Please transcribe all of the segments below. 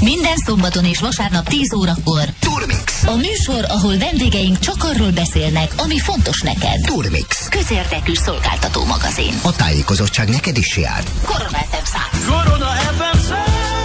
Minden szombaton és vasárnap 10 órakor. Turmix. A műsor, ahol vendégeink csak arról beszélnek, ami fontos neked. Turmix. Közérdekű szolgáltató magazin. A tájékozottság neked is jár. Korona FM 100. Korona FM 100.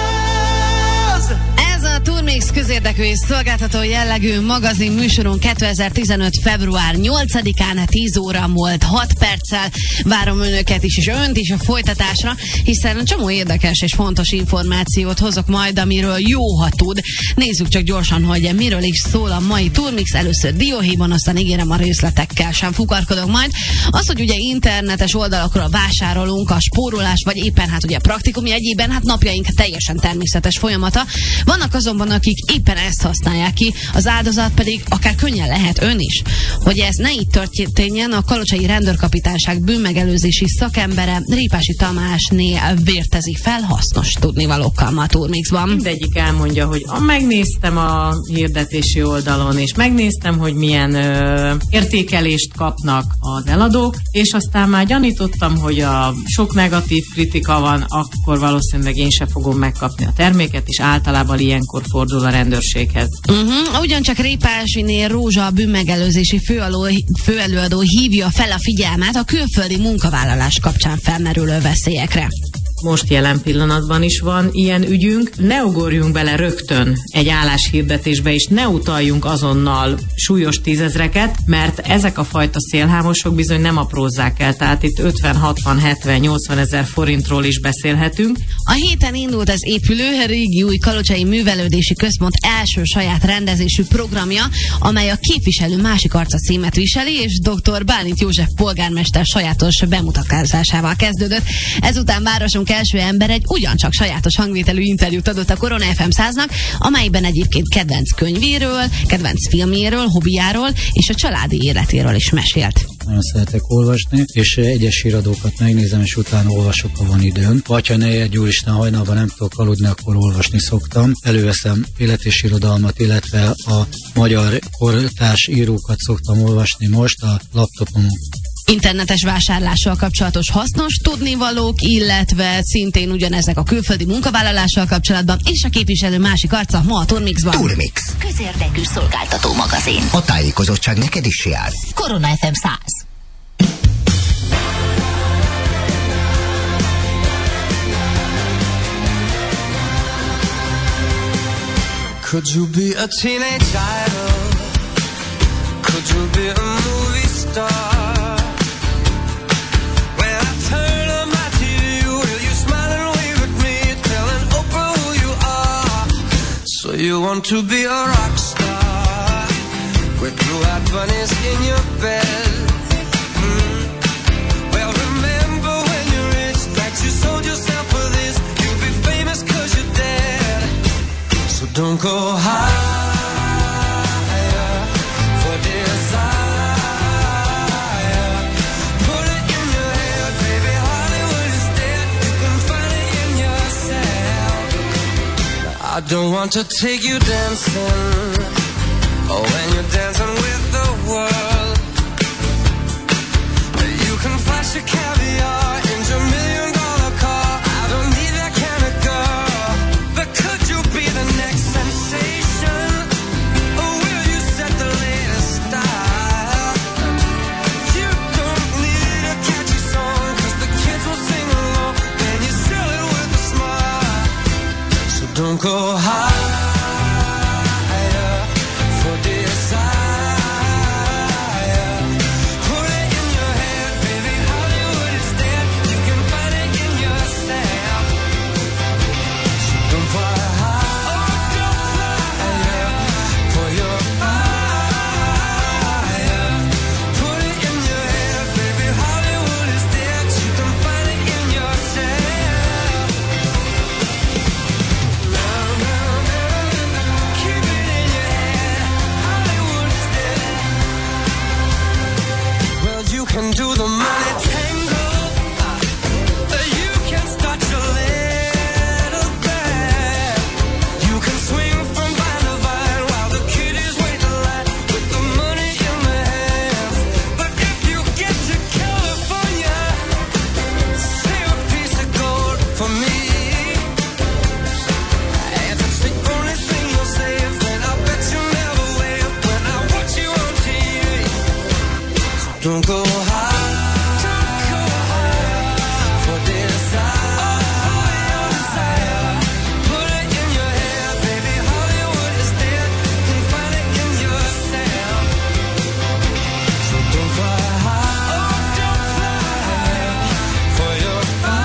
Ez a Turmix közérdekű és szolgáltató jellegű magazin műsorunk 2015. február 8-án 10 óra múlt 6 perccel. Várom önöket is, és önt is a folytatásra, hiszen csomó érdekes és fontos információt hozok majd, amiről jó, ha tud. Nézzük csak gyorsan, hogy miről is szól a mai Turmix. Először dióhéjban, aztán ígérem, a részletekkel sem fukarkodok majd. Az, hogy ugye internetes oldalakról vásárolunk, a spórolás, vagy éppen hát ugye praktikum jegyében, hát napjaink teljesen természetes folyamata. Vannak azonban, akik éppen ezt használják ki, az áldozat pedig akár könnyen lehet ön is. Hogy ez ne így történjen, a Kalocsai Rendőrkapitányság bűnmegelőzési szakembere Répási Tamásné vértezik fel hasznos tudnivalókkal ma a Turmixban. Mindegyik elmondja, hogy megnéztem a hirdetési oldalon, és megnéztem, hogy milyen értékelést kapnak az eladók, és aztán már gyanítottam, hogy a sok negatív kritika van, akkor valószínűleg én sem fogom megkapni a terméket, és általában ilyenkor fordul a rendőrséghez. Ugyancsak Répásiné Rózsa, a bűnmegelőzési főelőadó hívja fel a figyelmet a külföldi munkavállalás kapcsán felmerülő veszélyekre. Most jelen pillanatban is van ilyen ügyünk. Ne ugorjunk bele rögtön egy álláshirdetésbe, és ne utaljunk azonnal súlyos tízezreket, mert ezek a fajta szélhámosok bizony nem aprózzák el, tehát itt 50, 60, 70, 80 ezer forintról is beszélhetünk. A héten indult az épülő régi új Kalocsai Művelődési Központ első saját rendezésű programja, amely a Képviselő másik arca címet viseli, és dr. Bálint József polgármester sajátos bemutatkozásával kezdődött. Ezután városunk első ember egy ugyancsak sajátos hangvételű interjút adott a Korona FM 100-nak, amelyben egyébként kedvenc könyvéről, kedvenc filmjéről, hobbiáról és a családi életéről is mesélt. Nagyon szeretek olvasni, és egyes iradókat megnézem, és utána olvasok, ha van időm. Vagy ha ne egy úristen hajnalban nem tudok aludni, akkor olvasni szoktam. Előveszem élet és irodalmat, illetve a magyar kortárs írókat szoktam olvasni most a laptopon. Internetes vásárlással kapcsolatos hasznos tudnivalók, illetve szintén ugyanezek a külföldi munkavállalással kapcsolatban, és a képviselő másik arca ma a Turmixban. Turmix. Közérdekű szolgáltató magazin. A tájékozottság neked is jár. Korona FM 100. Could you be a teenage idol? Could you be a movie star? When I turn on my TV, will you smile and wave at me, telling Oprah who you are? So you want to be a rock star with blue-eyed bunnies in your bed? Well, remember when you're rich that you sold yourself for this. You'll be famous 'cause you're dead. So don't go higher for desire. Put it in your head, baby, Hollywood is dead. You can find it in yourself. I don't want to take you dancing, oh, when you're dancing with the world. You can flash your caviar in your $1,000,000 car. I don't need that kind of girl. But could you be the next sensation? Or will you set the latest style? You don't need a catchy song, 'cause the kids will sing along, and you sell it with a smile. So don't go higher for desire. Put it in your head, baby, Hollywood is dead. You can find it in yourself. So don't fly higher for your fire. Put it in your head, baby, Hollywood is dead. You can find it in yourself. Keep it in your head, Don't go high, don't go higher for desire, for your desire. Put it in your head, baby, Hollywood is dead. You can find it in yourself. So don't fly high, oh don't fly higher for your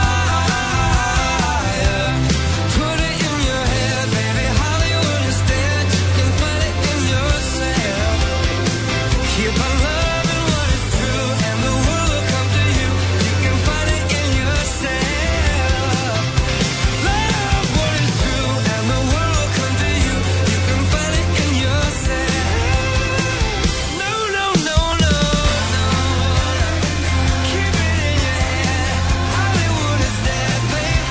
fire. Put it in your head, baby, Hollywood is dead. You can find it in yourself. Keep on loving what is true, and the world will come to you. You can find it in yourself. Love what is true, and the world will come to you. You can find it in yourself. No, no, no, no, no. Keep it in your head. Hollywood is dead, baby.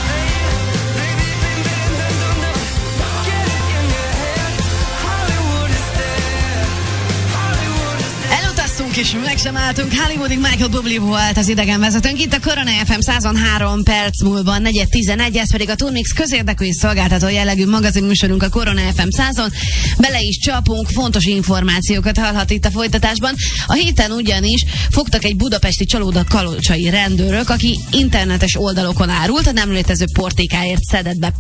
Baby, baby, no. Get it in your head. Hollywood is dead. Hollywood is dead. Elutaztunk és meg sem álltunk. Hollywoodig Michael Bublé volt az idegenvezetőnk. Itt a Korona FM 103 perc múlva 4:11, ez pedig a Turmix közérdekű és szolgáltató jellegű magazinműsorunk a Korona FM 100-on. Bele is csapunk, fontos információkat hallhat itt a folytatásban. A héten ugyanis fogtak egy budapesti csalóda kalocsai rendőrök, aki internetes oldalokon árult, a nem létező portékáért szedett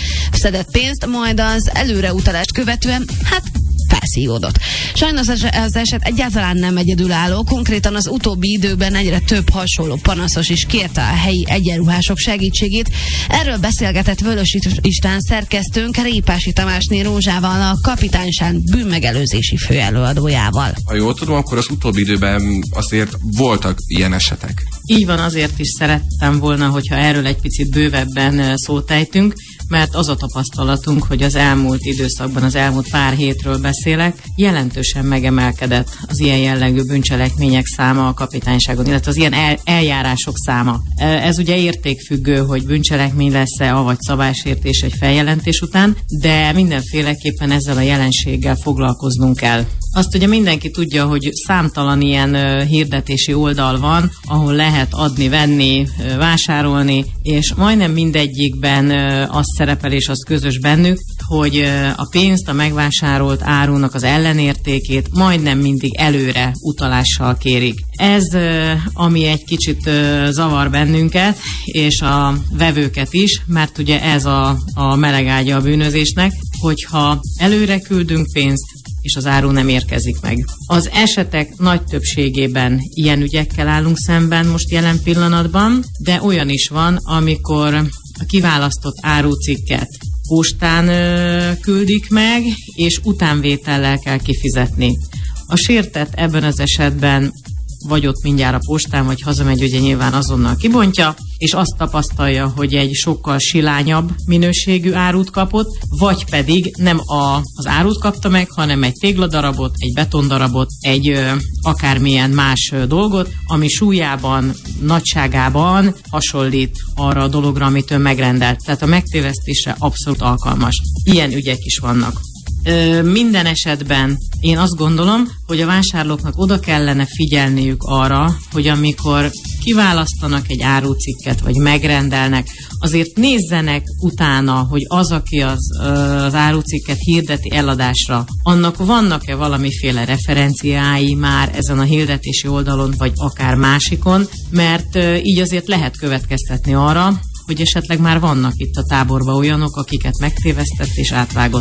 pénzt, majd az előreutalást követően, felszívódott. Sajnos az eset egyáltalán nem egyedülálló, konkrétan az utóbbi időben egyre több hasonló panaszos is kérte a helyi egyenruhások segítségét. Erről beszélgetett Vörös István szerkesztőnk Répási Tamásné Rózsával, a kapitányság bűnmegelőzési főelőadójával. Ha jól tudom, akkor az utóbbi időben azért voltak ilyen esetek. Így van, azért is szerettem volna, hogyha erről egy picit bővebben szót ejtünk, mert az a tapasztalatunk, hogy az elmúlt időszakban, az elmúlt pár hétről beszélek, jelentősen megemelkedett az ilyen jellegű bűncselekmények száma a kapitányságon, illetve az ilyen eljárások száma. Ez ugye értékfüggő, hogy bűncselekmény lesz-e, avagy szabálysértés egy feljelentés után, de mindenféleképpen ezzel a jelenséggel foglalkoznunk kell. Azt ugye mindenki tudja, hogy számtalan ilyen hirdetési oldal van, ahol lehet adni, venni, vásárolni, és majdnem mindegyikben az szerepel, és az közös bennük, hogy a pénzt, a megvásárolt árunak az ellenértékét majdnem mindig előre utalással kérik. Ez, ami egy kicsit zavar bennünket, és a vevőket is, mert ugye ez a melegágya a bűnözésnek, hogyha előre küldünk pénzt, és az áru nem érkezik meg. Az esetek nagy többségében ilyen ügyekkel állunk szemben most jelen pillanatban, de olyan is van, amikor a kiválasztott árucikket postán küldik meg, és utánvétellel kell kifizetni. A sértett ebben az esetben vagy ott mindjárt a postán, vagy hazamegy, ugye nyilván azonnal kibontja, és azt tapasztalja, hogy egy sokkal silányabb minőségű árut kapott, vagy pedig nem az árut kapta meg, hanem egy tégladarabot, egy betondarabot, egy akármilyen más dolgot, ami súlyában, nagyságában hasonlít arra a dologra, amit ön megrendelt. Tehát a megtévesztésre abszolút alkalmas. Ilyen ügyek is vannak. Minden esetben én azt gondolom, hogy a vásárlóknak oda kellene figyelniük arra, hogy amikor kiválasztanak egy árucikket, vagy megrendelnek, azért nézzenek utána, hogy az, aki az árucikket hirdeti eladásra, annak vannak-e valamiféle referenciái már ezen a hirdetési oldalon, vagy akár másikon, mert így azért lehet következtetni arra, hogy esetleg már vannak itt a táborban olyanok, akiket megtévesztett és átvágott.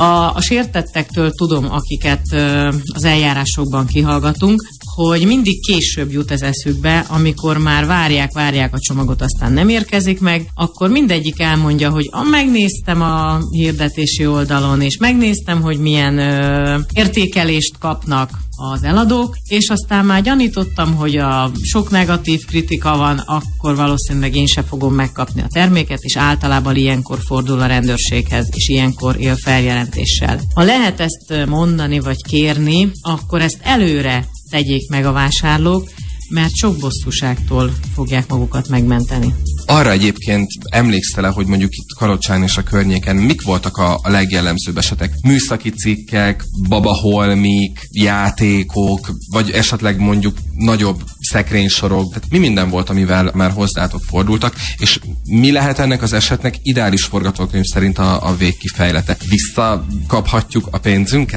A sértettektől tudom, akiket az eljárásokban kihallgatunk, hogy mindig később jut ez eszükbe, amikor már várják a csomagot, aztán nem érkezik meg, akkor mindegyik elmondja, hogy megnéztem a hirdetési oldalon, és megnéztem, hogy milyen értékelést kapnak az eladók, és aztán már gyanítottam, hogy a sok negatív kritika van, akkor valószínűleg én se fogom megkapni a terméket, és általában ilyenkor fordul a rendőrséghez, és ilyenkor él feljelentéssel. Ha lehet ezt mondani, vagy kérni, akkor ezt előre tegyék meg a vásárlók, mert sok bosszúságtól fogják magukat megmenteni. Arra egyébként emlékszel-e, hogy mondjuk itt Kalocsán és a környéken mik voltak a legjellemzőbb esetek? Műszaki cikkek, babaholmik, játékok, vagy esetleg mondjuk nagyobb szekrénysorok. Tehát mi minden volt, amivel már hozzátok fordultak, és mi lehet ennek az esetnek ideális forgatókönyv szerint a végkifejlete? Visszakaphatjuk a pénzünket?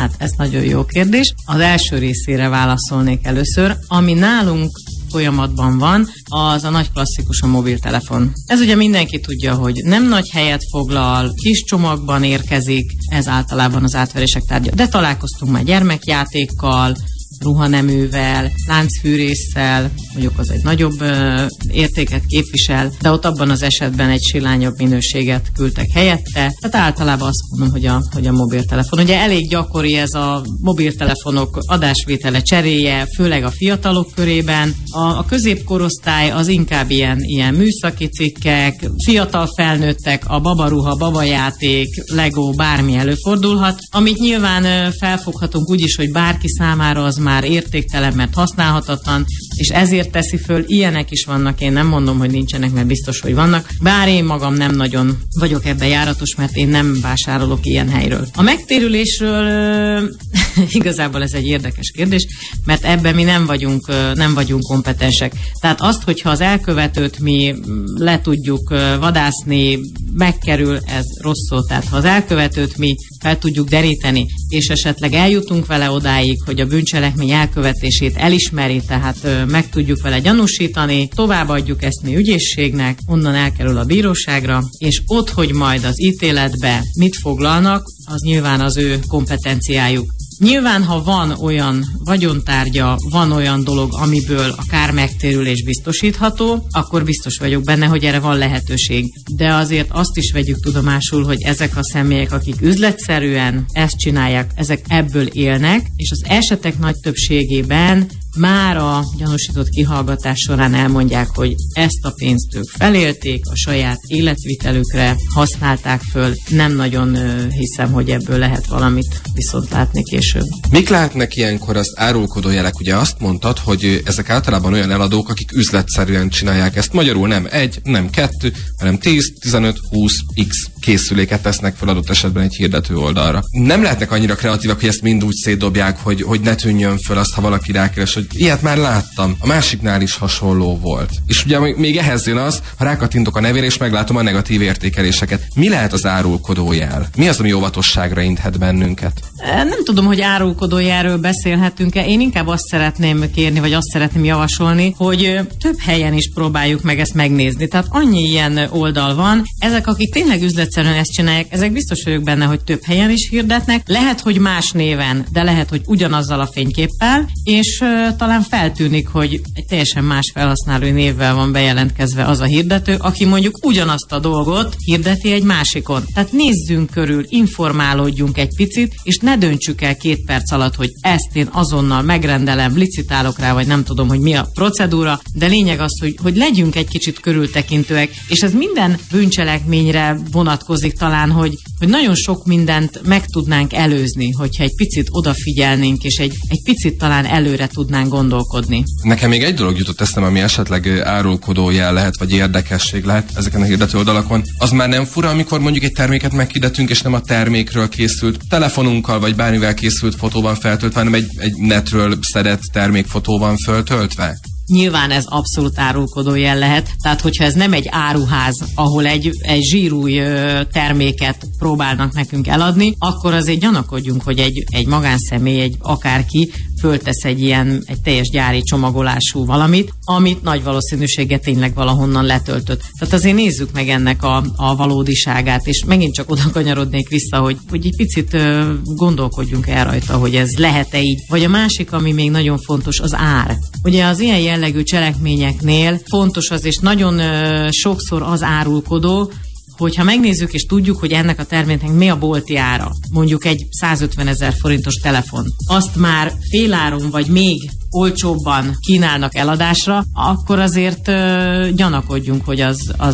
Hát ez nagyon jó kérdés. Az első részére válaszolnék először. Ami nálunk folyamatban van, az a nagy klasszikus a mobiltelefon. Ez ugye mindenki tudja, hogy nem nagy helyet foglal, kis csomagban érkezik, ez általában az átverések tárgya. De találkoztunk már gyermekjátékkal, ruhaneművel, láncfűrésszel, mondjuk az egy nagyobb értéket képvisel, de ott abban az esetben egy silányabb minőséget küldtek helyette. Tehát általában azt mondom, hogy a mobiltelefon. Ugye elég gyakori ez a mobiltelefonok adásvétele, cseréje, főleg a fiatalok körében. A középkorosztály az inkább ilyen műszaki cikkek, fiatal felnőttek, a babaruha, babajáték, Lego, bármi előfordulhat, amit nyilván felfoghatunk úgy is, hogy bárki számára az már értéktelen, mert használhatatlan, és ezért teszi föl, ilyenek is vannak, én nem mondom, hogy nincsenek, mert biztos, hogy vannak, bár én magam nem nagyon vagyok ebben járatos, mert én nem vásárolok ilyen helyről. A megtérülésről igazából ez egy érdekes kérdés, mert ebben mi nem vagyunk kompetensek. Tehát azt, hogyha az elkövetőt mi le tudjuk vadászni, megkerül, ez rossz szó. Tehát ha az elkövetőt mi fel tudjuk deríteni, és esetleg eljutunk vele odáig, hogy a bűncselekmény elkövetését elismeri, tehát meg tudjuk vele gyanúsítani, továbbadjuk ezt mi ügyészségnek, onnan elkerül a bíróságra, és ott, hogy majd az ítéletbe mit foglalnak, az nyilván az ő kompetenciájuk. Nyilván, ha van olyan vagyontárgya, van olyan dolog, amiből a kármegtérülés biztosítható, akkor biztos vagyok benne, hogy erre van lehetőség. De azért azt is vegyük tudomásul, hogy ezek a személyek, akik üzletszerűen ezt csinálják, ezek ebből élnek, és az esetek nagy többségében már a gyanúsított kihallgatás során elmondják, hogy ezt a pénzt ők felélték, a saját életvitelükre használták föl. Nem nagyon hiszem, hogy ebből lehet valamit viszont látni később. Mik lehetnek ilyenkor az árulkodó jelek? Ugye azt mondtad, hogy ezek általában olyan eladók, akik üzletszerűen csinálják ezt. Magyarul nem 1, nem 2, hanem 10, 15, 20 x készüléket tesznek fel adott esetben egy hirdető oldalra. Nem lehetnek annyira kreatívak, hogy ezt mind úgy szétdobják, hogy ne tűnjön föl azt, ha valaki rákeres, hogy ilyet már láttam. A másiknál is hasonló volt. És ugye még ehhez jön az, ha rákattintok a nevére és meglátom a negatív értékeléseket. Mi lehet az árulkodó jel? Mi az, ami óvatosságra inthet bennünket? Nem tudom, hogy árulkodó jelről beszélhetünk-e. Én inkább azt szeretném kérni, vagy azt szeretném javasolni, hogy több helyen is próbáljuk meg ezt megnézni. Tehát annyi ilyen oldal van. Ezek, akik tényleg üzletszerűen ezt csinálják, ezek biztos vagyok benne, hogy több helyen is hirdetnek. Lehet, hogy más néven, de lehet, hogy ugyanazzal a fényképpel, és talán feltűnik, hogy egy teljesen más felhasználói névvel van bejelentkezve az a hirdető, aki mondjuk ugyanazt a dolgot hirdeti egy másikon. Tehát nézzünk körül, informálódjunk egy picit, és ne döntsük el 2 perc alatt, hogy ezt én azonnal megrendelem, licitálok rá, vagy nem tudom, hogy mi a procedúra, de lényeg az, hogy legyünk egy kicsit körültekintőek, és ez minden bűncselekményre vonatkozik talán, hogy nagyon sok mindent meg tudnánk előzni, hogyha egy picit odafigyelnénk, és egy picit talán előre tudnánk gondolkodni. Nekem még egy dolog jutott eszembe, ami esetleg árulkodó jel lehet, vagy érdekesség lehet ezeken a hirdető oldalakon. Az már nem fura, amikor mondjuk egy terméket meghirdetünk, és nem a termékről készült telefonunkkal, vagy bármivel készült fotóban feltöltve, hanem egy netről szedett termékfotó van föltöltve? Nyilván ez abszolút árulkodó jel lehet, tehát hogyha ez nem egy áruház, ahol egy zsírúj terméket próbálnak nekünk eladni, akkor azért gyanakodjunk, hogy egy magánszemély, egy akárki föltesz egy teljes gyári csomagolású valamit, amit nagy valószínűséggel tényleg valahonnan letöltött. Tehát azért nézzük meg ennek a valódiságát, és megint csak oda kanyarodnék vissza, hogy egy picit gondolkodjunk el rajta, hogy ez lehet-e így. Vagy a másik, ami még nagyon fontos, az ár. Ugye az ilyen jellegű cselekményeknél fontos az, és nagyon sokszor az árulkodó, hogyha megnézzük és tudjuk, hogy ennek a terméknek mi a bolti ára, mondjuk egy 150 000 forintos telefon, azt már féláron vagy még olcsóbban kínálnak eladásra, akkor azért gyanakodjunk, hogy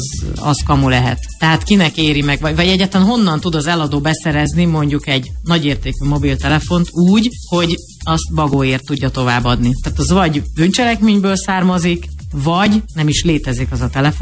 az kamu lehet. Tehát kinek éri meg, vagy egyáltalán honnan tud az eladó beszerezni mondjuk egy nagyértékű mobiltelefont úgy, hogy azt bagóért tudja továbbadni. Tehát az vagy bűncselekményből származik, vagy nem is létezik az a telefon,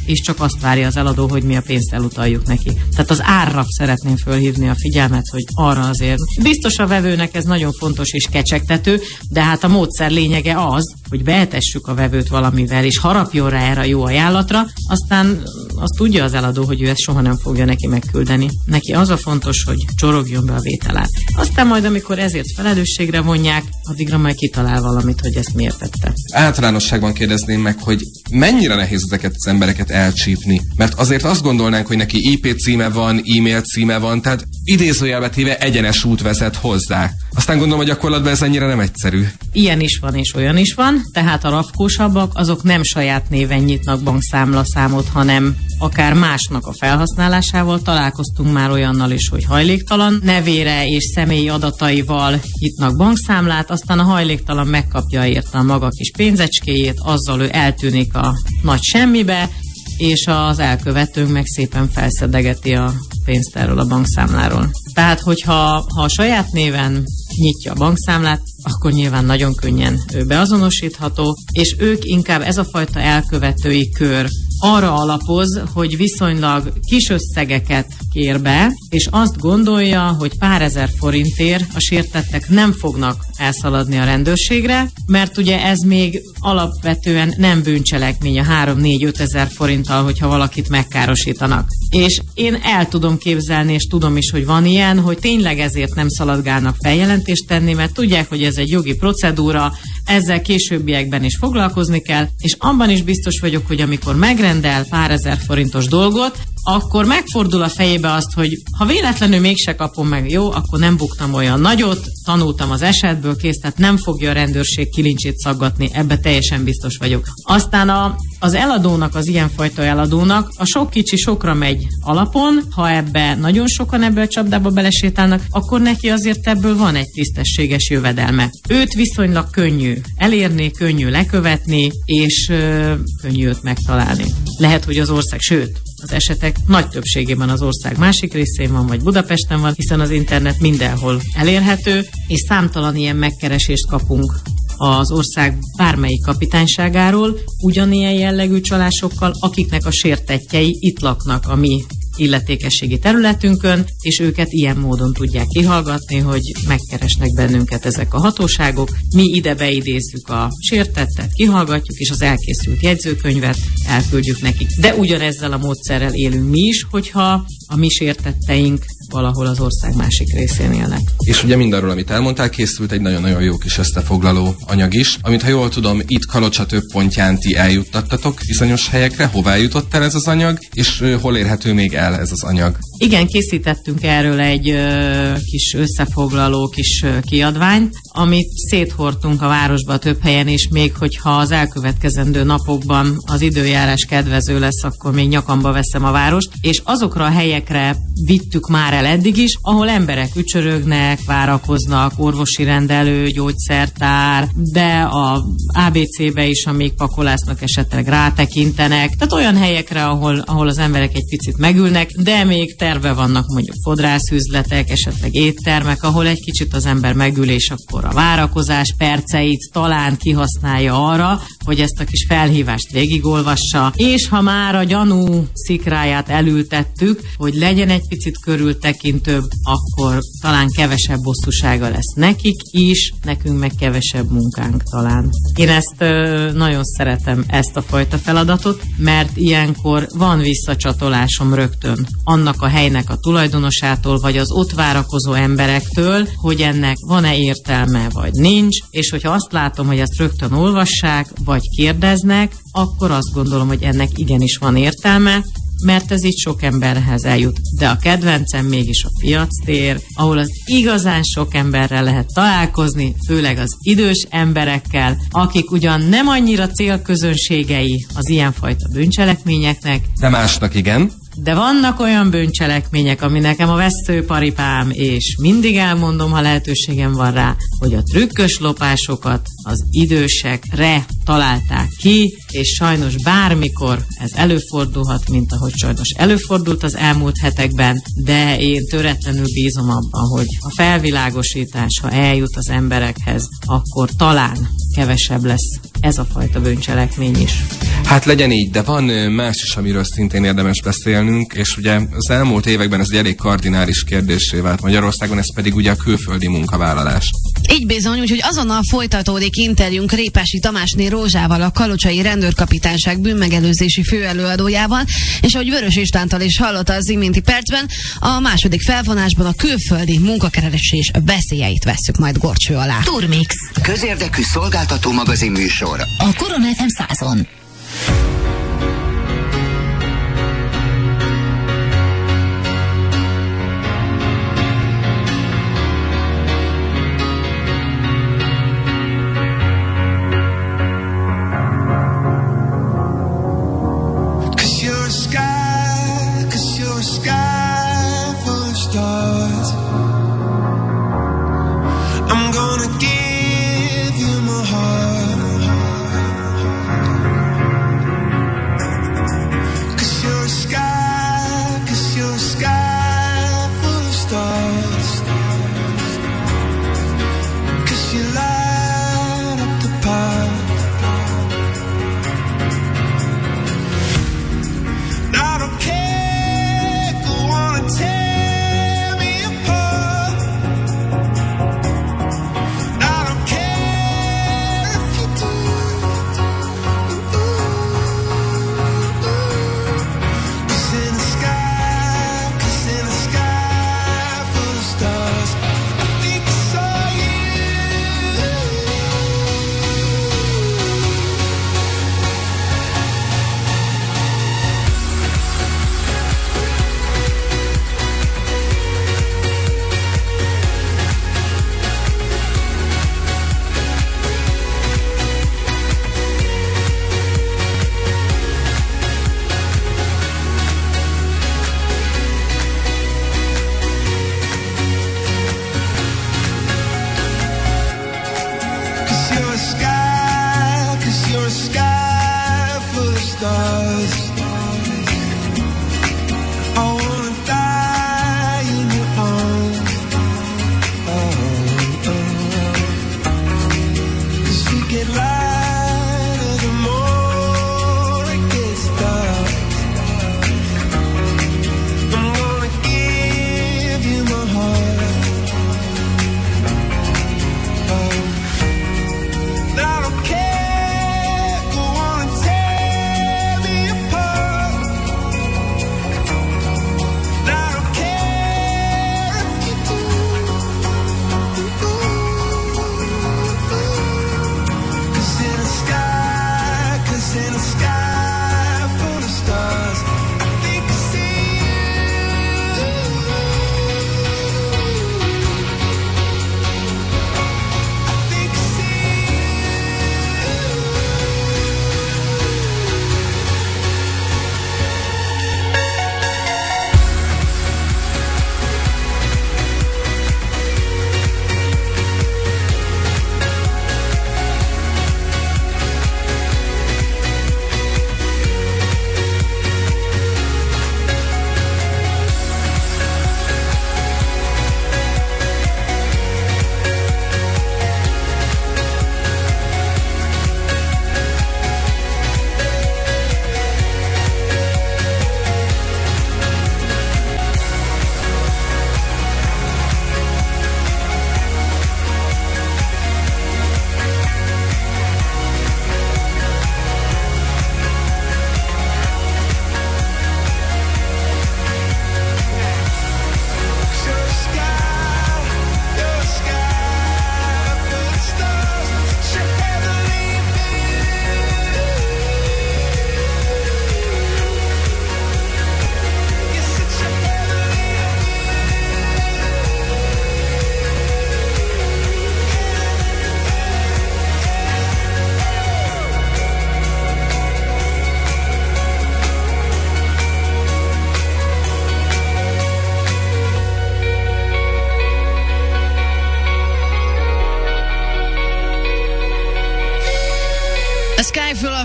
és csak azt várja az eladó, hogy mi a pénzt elutaljuk neki. Tehát az árra szeretném fölhívni a figyelmet, hogy arra azért biztos a vevőnek ez nagyon fontos és kecsegtető, de hát a módszer lényege az, hogy beetessük a vevőt valamivel, és harapjon rá erre a jó ajánlatra, aztán azt tudja az eladó, hogy ő ezt soha nem fogja neki megküldeni. Neki az a fontos, hogy csorogjon be a vételár. Aztán majd, amikor ezért felelősségre vonják, addigra majd kitalál valamit, hogy ezt miért tette. Általánosságban kérdezném meg, hogy mennyire nehéz ezeket az embereket elcsípni? Mert azért azt gondolnánk, hogy neki IP címe van, e-mail címe van, tehát idézőjelbe téve egyenes út vezet hozzá. Aztán gondolom, hogy gyakorlatban ez ennyire nem egyszerű. Ilyen is van, és olyan is van, tehát a rafkósabbak, azok nem saját néven nyitnak bankszámlaszámot, hanem akár másnak a felhasználásával. Találkoztunk már olyannal is, hogy hajléktalan nevére és személyi adataival nyitnak bankszámlát, aztán a hajléktalan megkapja érte a maga kis pénzecskéjét, azzal ő eltűnik a nagy semmibe, és az elkövetőnk meg szépen felszedegeti a pénzt erről a bankszámláról. Tehát, hogyha a saját néven nyitja a bankszámlát, akkor nyilván nagyon könnyen ő beazonosítható, és ők inkább ez a fajta elkövetői kör arra alapoz, hogy viszonylag kis összegeket kér be, és azt gondolja, hogy pár ezer forintért a sértettek nem fognak elszaladni a rendőrségre, mert ugye ez még alapvetően nem bűncselekmény a 3-4-5 ezer forinttal, hogyha valakit megkárosítanak. És én el tudom képzelni, és tudom is, hogy van ilyen, hogy tényleg ezért nem szaladgálnak feljelentést tenni, mert tudják, hogy ez egy jogi procedúra, ezzel későbbiekben is foglalkozni kell, és abban is biztos vagyok, hogy amikor megrendel pár ezer forintos dolgot, akkor megfordul a fejébe azt, hogy ha véletlenül mégse kapom meg, jó, akkor nem buktam olyan nagyot, tanultam az esetből, kész, tehát nem fogja a rendőrség kilincsét szaggatni, ebbe teljesen biztos vagyok. Aztán az eladónak, az ilyenfajta eladónak a sok kicsi sokra megy alapon, ha ebbe nagyon sokan ebbe a csapdába belesétálnak, akkor neki azért ebből van egy tisztességes jövedelme. Őt viszonylag könnyű elérni, könnyű lekövetni, és könnyű őt megtalálni. Lehet, hogy az ország, sőt, az esetek nagy többségében az ország másik részén van, vagy Budapesten van, hiszen az internet mindenhol elérhető, és számtalan ilyen megkeresést kapunk az ország bármelyik kapitányságáról, ugyanilyen jellegű csalásokkal, akiknek a sértettjei itt laknak a mi illetékességi területünkön, és őket ilyen módon tudják kihallgatni, hogy megkeresnek bennünket ezek a hatóságok. Mi ide beidézzük a sértettet, kihallgatjuk, és az elkészült jegyzőkönyvet elküldjük nekik. De ugyanezzel a módszerrel élünk mi is, hogyha a mi sértetteink valahol az ország másik részén élnek. És ugye mindarról, amit elmondtál, készült egy nagyon-nagyon jó kis összefoglaló anyag is, amit, ha jól tudom, itt Kalocsa több pontján ti eljuttattatok bizonyos helyekre. Hová jutott el ez az anyag, és hol érhető még el ez az anyag? Igen, készítettünk erről egy kis összefoglaló kis kiadványt, amit széthordtunk a városba több helyen, és még hogyha az elkövetkezendő napokban az időjárás kedvező lesz, akkor még nyakamba veszem a várost, és azokra a helyekre vittük már el eddig is, ahol emberek ücsörögnek, várakoznak, orvosi rendelő, gyógyszertár, de a ABC-be is, amíg pakolásznak, esetleg rátekintenek. Tehát olyan helyekre, ahol az emberek egy picit megülnek, de még terve vannak mondjuk fodrászüzletek, esetleg éttermek, ahol egy kicsit az ember megül, és akkor a várakozás perceit talán kihasználja arra, hogy ezt a kis felhívást végigolvassa, és ha már a gyanú szikráját elültettük, hogy legyen egy picit körültekintőbb, akkor talán kevesebb bosszúsága lesz nekik is, nekünk meg kevesebb munkánk talán. Én ezt nagyon szeretem, ezt a fajta feladatot, mert ilyenkor van visszacsatolásom rögtön annak a helynek a tulajdonosától, vagy az ott várakozó emberektől, hogy ennek van-e értelme, vagy nincs, és hogyha azt látom, hogy ezt rögtön olvassák, vagy kérdeznek, akkor azt gondolom, hogy ennek igenis van értelme, mert ez így sok emberhez eljut. De a kedvencem mégis a piactér, ahol az igazán sok emberrel lehet találkozni, főleg az idős emberekkel, akik ugyan nem annyira célközönségei az ilyenfajta bűncselekményeknek, De másnak igen. de vannak olyan bűncselekmények, ami nekem a veszőparipám, és mindig elmondom, ha lehetőségem van rá, hogy a trükkös lopásokat az idősekre találták ki, és sajnos bármikor ez előfordulhat, mint ahogy sajnos előfordult az elmúlt hetekben, de én töretlenül bízom abban, hogy a felvilágosítás, ha eljut az emberekhez, akkor talán kevesebb lesz ez a fajta bűncselekmény is. Hát legyen így, de van más is, amiről szintén érdemes beszélnünk, és ugye az elmúlt években ez egy elég kardinális kérdéssé vált Magyarországon, ez pedig ugye a külföldi munkavállalás. Így bizony, úgyhogy azonnal folytatódik interjúnk Répási Tamásné Rózsával, a Kalocsai Rendőrkapitányság bűnmegelőzési főelőadójával, és ahogy Vörös Istvántól is hallotta az iménti percben, a második felvonásban a külföldi munkakeresés veszélyeit vesszük majd górcső alá. Turmix, Közérdekű szolgáltató magazin műsor. a Korona FM 100-on. I don't care, go on and tear me apart.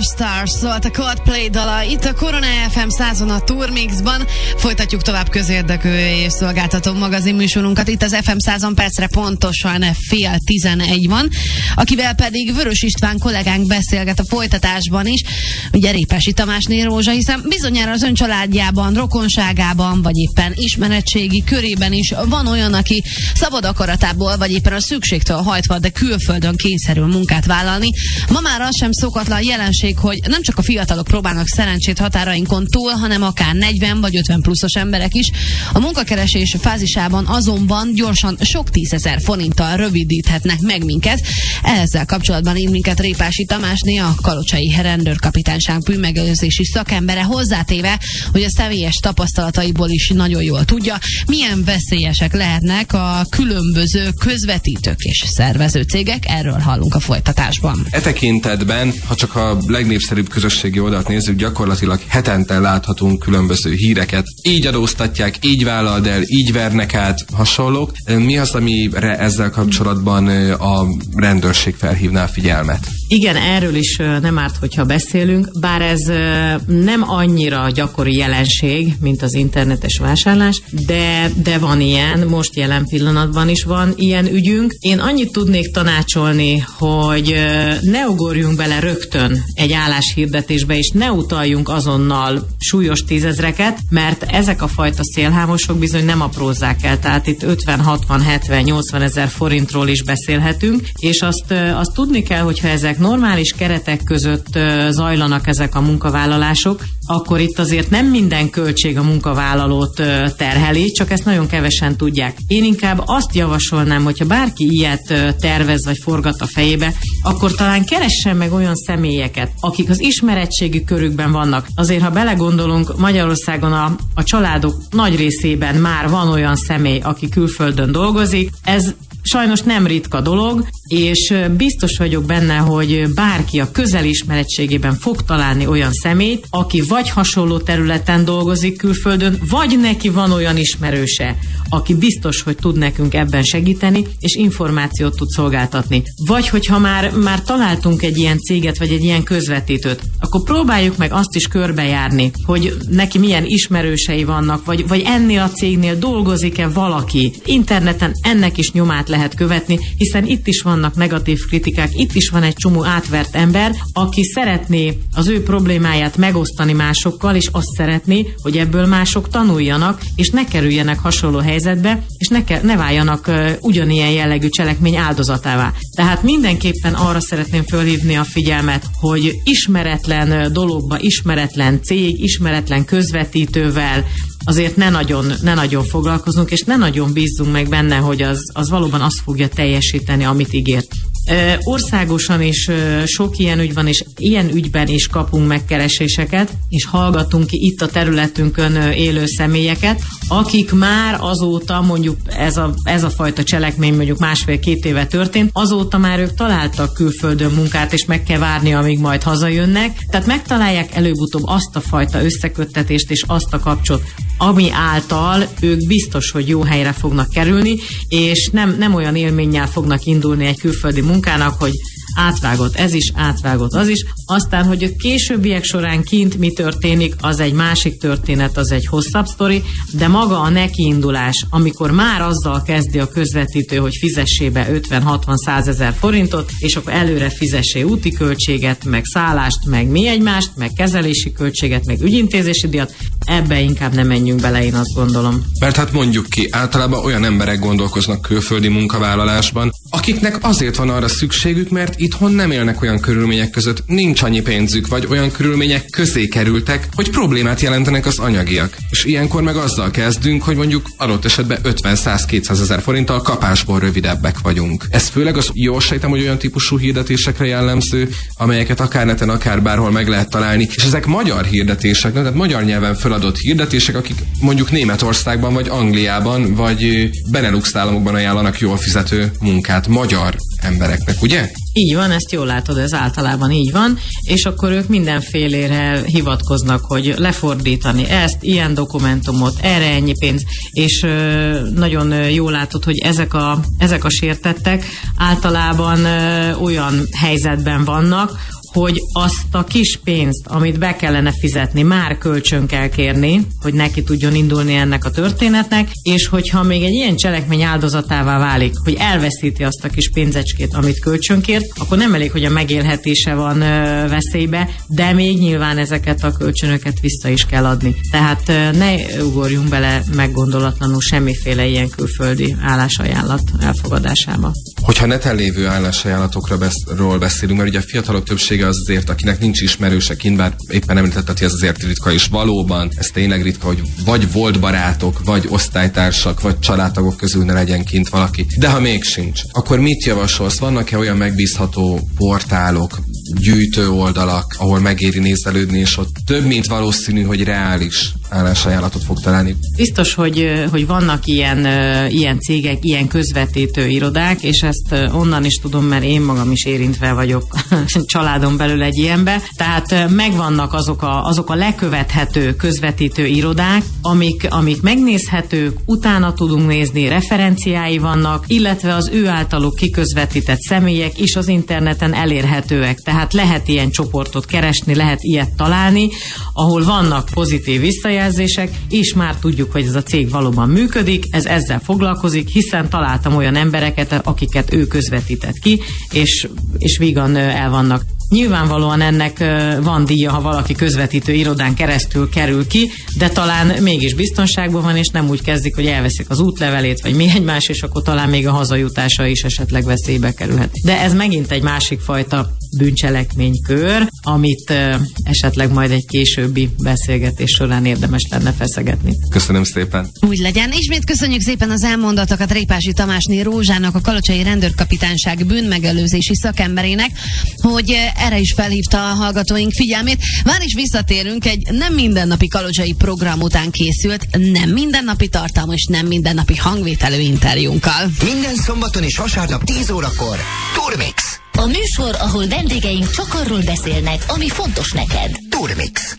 Stars szólt a Coldplay dala itt a Korona FM 100-on a Turmixban. Folytatjuk tovább közérdekű és szolgáltató magazin műsorunkat. Itt az FM 100-on percre pontosan 10:11 van, akivel pedig Vörös István kollégánk beszélget a folytatásban is, ugye Répesi Tamásné Rózsa, hiszen bizonyára az ön családjában, rokonságában, vagy éppen ismeretségi körében is van olyan, aki szabad akaratából, vagy éppen a szükségtől hajtva, de külföldön kényszerül munkát vállalni. Ma már az sem szokatlan jelenség, hogy nem csak a fiatalok próbálnak szerencsét határainkon túl, hanem akár 40 vagy 50 pluszos emberek is. A munkakeresés fázisában azonban gyorsan sok 10 000 forinttal rövidíthetnek meg minket. Ezzel kapcsolatban ír minket Répási Tamásné, a kalocsai rendőrkapitányság bűnmegelőzési szakembere, hozzátéve, hogy a személyes tapasztalataiból is nagyon jól tudja, milyen veszélyesek lehetnek a különböző közvetítők és szervező cégek. Erről hallunk a folytatásban. E tekintetben, ha csak a legnépszerűbb közösségi oldalt nézzük, gyakorlatilag hetente láthatunk különböző híreket. Így adóztatják, így vállald el, így vernek át, hasonlók. Mi az, amire ezzel kapcsolatban a rendőrség felhívná a figyelmet? Igen, erről is nem árt, hogyha beszélünk, bár ez nem annyira gyakori jelenség, mint az internetes vásárlás, de van ilyen, most jelen pillanatban is van ilyen ügyünk. Én annyit tudnék tanácsolni, hogy ne ugorjunk bele rögtön egy álláshirdetésbe, és ne utaljunk azonnal súlyos 10 000-eket, mert ezek a fajta szélhámosok bizony nem aprózzák el, tehát itt 50, 60, 70, 80 000 forintról is beszélhetünk, és azt tudni kell, hogyha ezek normális keretek között zajlanak ezek a munkavállalások, akkor itt azért nem minden költség a munkavállalót terheli, csak ezt nagyon kevesen tudják. Én inkább azt javasolnám, hogyha bárki ilyet tervez vagy forgat a fejébe, akkor talán keressen meg olyan személyeket, akik az ismeretségi körükben vannak. Azért, ha belegondolunk, Magyarországon a családok nagy részében már van olyan személy, aki külföldön dolgozik. Ez sajnos nem ritka dolog, és biztos vagyok benne, hogy bárki a közelismeretségében fog találni olyan személyt, aki vagy hasonló területen dolgozik külföldön, vagy neki van olyan ismerőse, aki biztos, hogy tud nekünk ebben segíteni, és információt tud szolgáltatni. Vagy hogyha már találtunk egy ilyen céget, vagy egy ilyen közvetítőt, akkor próbáljuk meg azt is körbejárni, hogy neki milyen ismerősei vannak, vagy ennél a cégnél dolgozik-e valaki. Interneten ennek is nyomát lehet követni, hiszen itt is vannak negatív kritikák, itt is van egy csomó átvert ember, aki szeretné az ő problémáját megosztani másokkal, és azt szeretné, hogy ebből mások tanuljanak, és ne kerüljenek hasonló helyzetbe, és ne váljanak ugyanilyen jellegű cselekmény áldozatává. Tehát mindenképpen arra szeretném fölhívni a figyelmet, hogy ismeretlen dologba, ismeretlen cég, ismeretlen közvetítővel azért ne nagyon foglalkozunk, és ne nagyon bízzunk meg benne, hogy az valóban azt fogja teljesíteni, amit ígért. Országosan is sok ilyen ügy van, és ilyen ügyben is kapunk megkereséseket, és hallgatunk ki itt a területünkön élő személyeket, akik már azóta, mondjuk ez a fajta cselekmény mondjuk 1,5-2 éve történt, azóta már ők találtak külföldön munkát, és meg kell várni, amíg majd hazajönnek. Tehát megtalálják előbb-utóbb azt a fajta összeköttetést és azt a kapcsot, ami által ők biztos, hogy jó helyre fognak kerülni, és nem olyan élménnyel fognak indulni egy külföldi munkának, hogy átvágott ez is, átvágott az is. Aztán, hogy a későbbiek során kint mi történik, az egy másik történet, az egy hosszabb sztori, de maga a nekiindulás, amikor már azzal kezdi a közvetítő, hogy fizessé be 50-60-100 000 forintot, és akkor előre fizessé úti költséget, meg szállást, meg mi egymást, meg kezelési költséget, meg ügyintézési díjat, ebbe inkább nem menjünk bele, én azt gondolom. Mert hát mondjuk ki, általában olyan emberek gondolkoznak külföldi munkavállalásban, akiknek azért van arra szükségük, mert itthon nem élnek olyan körülmények között, nincs annyi pénzük, vagy olyan körülmények közé kerültek, hogy problémát jelentenek az anyagiak. És ilyenkor meg azzal kezdünk, hogy mondjuk adott esetben 50-100-200 000 forinttal kapásból rövidebbek vagyunk. Ez főleg jól sejtem, hogy olyan típusú hirdetésekre jellemző, amelyeket akár neten, akár bárhol meg lehet találni. És ezek magyar hirdetések, tehát magyar nyelven feladott hirdetések, akik mondjuk Németországban, vagy Angliában, vagy Benelux államokban ajánlanak jól fizető munkát magyar embereknek, ugye? Így van, ezt jól látod, ez általában így van, és akkor ők mindenfélére hivatkoznak, hogy lefordítani ezt, ilyen dokumentumot, erre ennyi pénz, és nagyon jól látod, hogy ezek a sértettek általában olyan helyzetben vannak, hogy azt a kis pénzt, amit be kellene fizetni, már kölcsön kell kérni, hogy neki tudjon indulni ennek a történetnek, és hogyha még egy ilyen cselekmény áldozatává válik, hogy elveszíti azt a kis pénzecskét, amit kölcsönkért, akkor nem elég, hogy a megélhetése van veszélybe, de még nyilván ezeket a kölcsönöket vissza is kell adni. Tehát ne ugorjunk bele meggondolatlanul semmiféle ilyen külföldi állásajánlat elfogadásába. Hogyha neten lévő állásajánlatokról beszélünk, mert ugye a fiatalok többsége az azért, akinek nincs ismerőse kint, bár éppen említetted, hogy ez azért ritka is. Valóban, ez tényleg ritka, hogy vagy volt barátok, vagy osztálytársak, vagy családtagok közül ne legyen kint valaki. De ha még sincs, akkor mit javasolsz? Vannak-e olyan megbízható portálok, gyűjtő oldalak, ahol megéri nézelődni, és ott több mint valószínű, hogy reális állásajánlatot fog találni? Biztos, hogy vannak ilyen cégek, ilyen közvetítő irodák, és ezt onnan is tudom, mert én magam is érintve vagyok családon belül egy ilyenbe. Tehát megvannak azok a lekövethető közvetítő irodák, amik megnézhetők, utána tudunk nézni, referenciái vannak, illetve az ő általuk kiközvetített személyek is az interneten elérhetőek. Tehát lehet ilyen csoportot keresni, lehet ilyet találni, ahol vannak pozitív visszajelzések, és már tudjuk, hogy ez a cég valóban működik, ez ezzel foglalkozik, hiszen találtam olyan embereket, akiket ő közvetített ki, és vígan el vannak. Nyilvánvalóan ennek van díja, ha valaki közvetítő irodán keresztül kerül ki, de talán mégis biztonságban van, és nem úgy kezdik, hogy elveszik az útlevelét, vagy mi egymás, és akkor talán még a hazajutása is esetleg veszélybe kerülhet. De ez megint egy másik fajta bűncselekménykör, amit esetleg majd egy későbbi beszélgetés során érdemes lenne feszegetni. Köszönöm szépen. Úgy legyen. Ismét köszönjük szépen az elmondatokat Répási Tamásné Rózsának, a Kalocsai Rendőrkapitányság bűnmegelőzési szakemberének, hogy erre is felhívta a hallgatóink figyelmét. Már is visszatérünk egy nem mindennapi kalocsai program után készült, nem mindennapi tartalmú és nem mindennapi hangvételű interjúnkkal. Minden szombaton és vasárnap 10 órakor Turmix. A műsor, ahol vendégeink csak arról beszélnek, ami fontos neked. Turmix.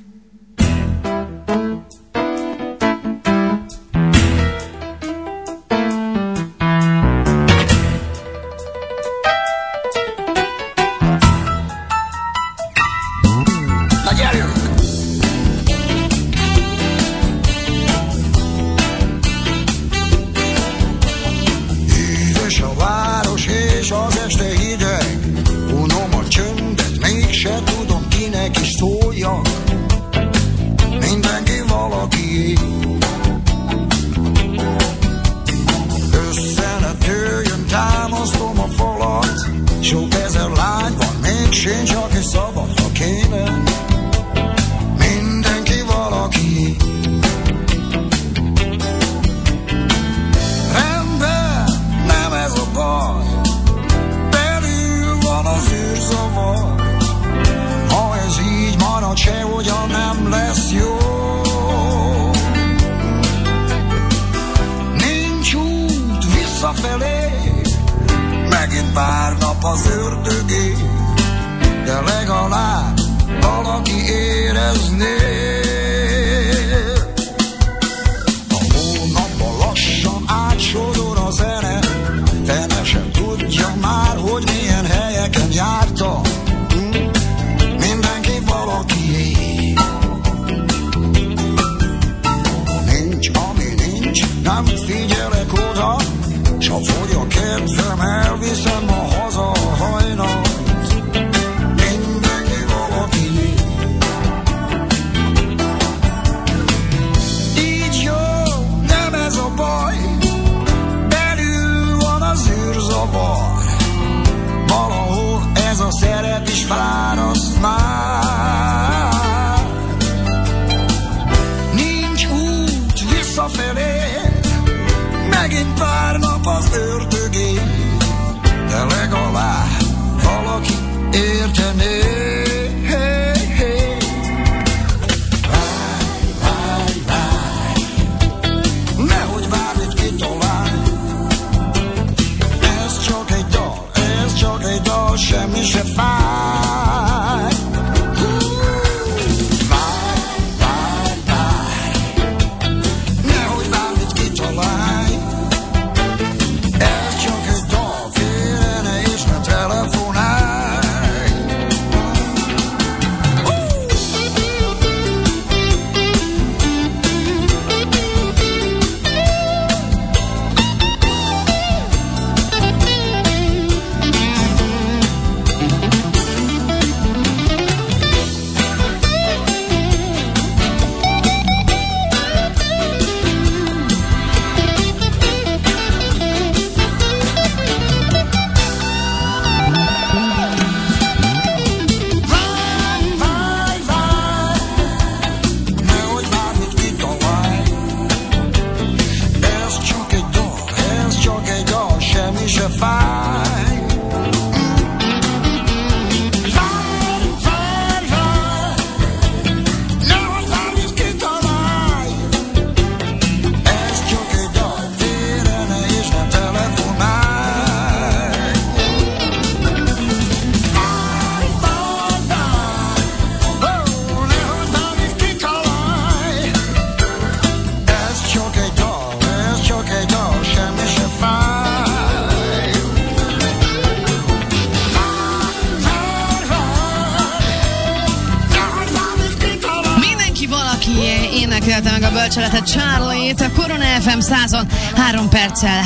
se fáj. Énekelte meg a bölcseletet Charlie-t a Korona FM 100-on 3 perccel